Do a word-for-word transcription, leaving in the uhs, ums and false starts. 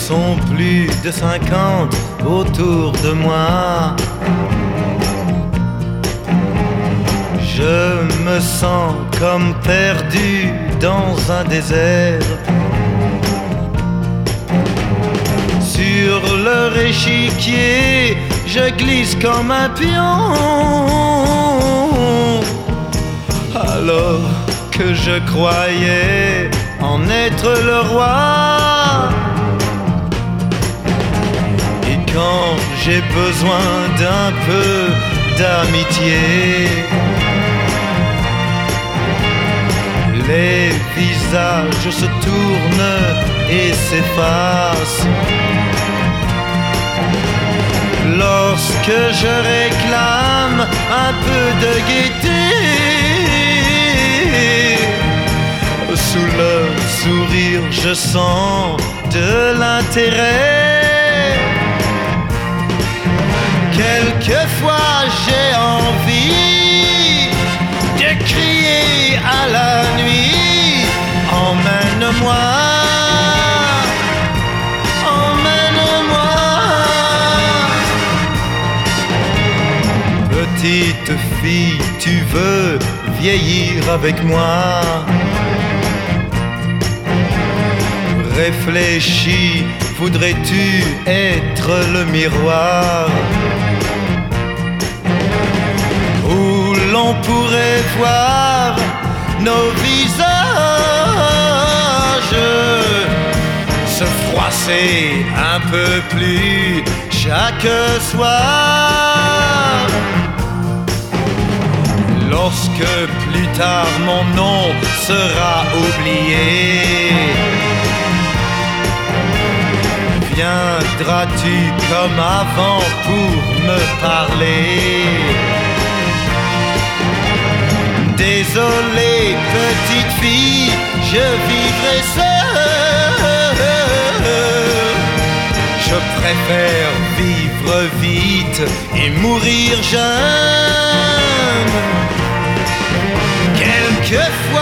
sont plus de cinquante autour de moi. Je me sens comme perdu dans un désert. Sur leur échiquier, je glisse comme un pion. Alors que je croyais en être le roi. Et quand j'ai besoin d'un peu d'amitié, les visages se tournent et s'effacent. Lorsque je réclame un peu de gaieté, sous leur sourire je sens de l'intérêt. Quelquefois j'ai envie de crier à la nuit, emmène-moi, emmène-moi. Petite fille, tu veux vieillir avec moi? Réfléchis, voudrais-tu être le miroir où l'on pourrait voir nos visages se froisser un peu plus chaque soir? Lorsque plus tard mon nom sera oublié, viendras-tu comme avant pour me parler? Désolé petite fille, je vivrai seul. Je préfère vivre vite et mourir jeune. Quelquefois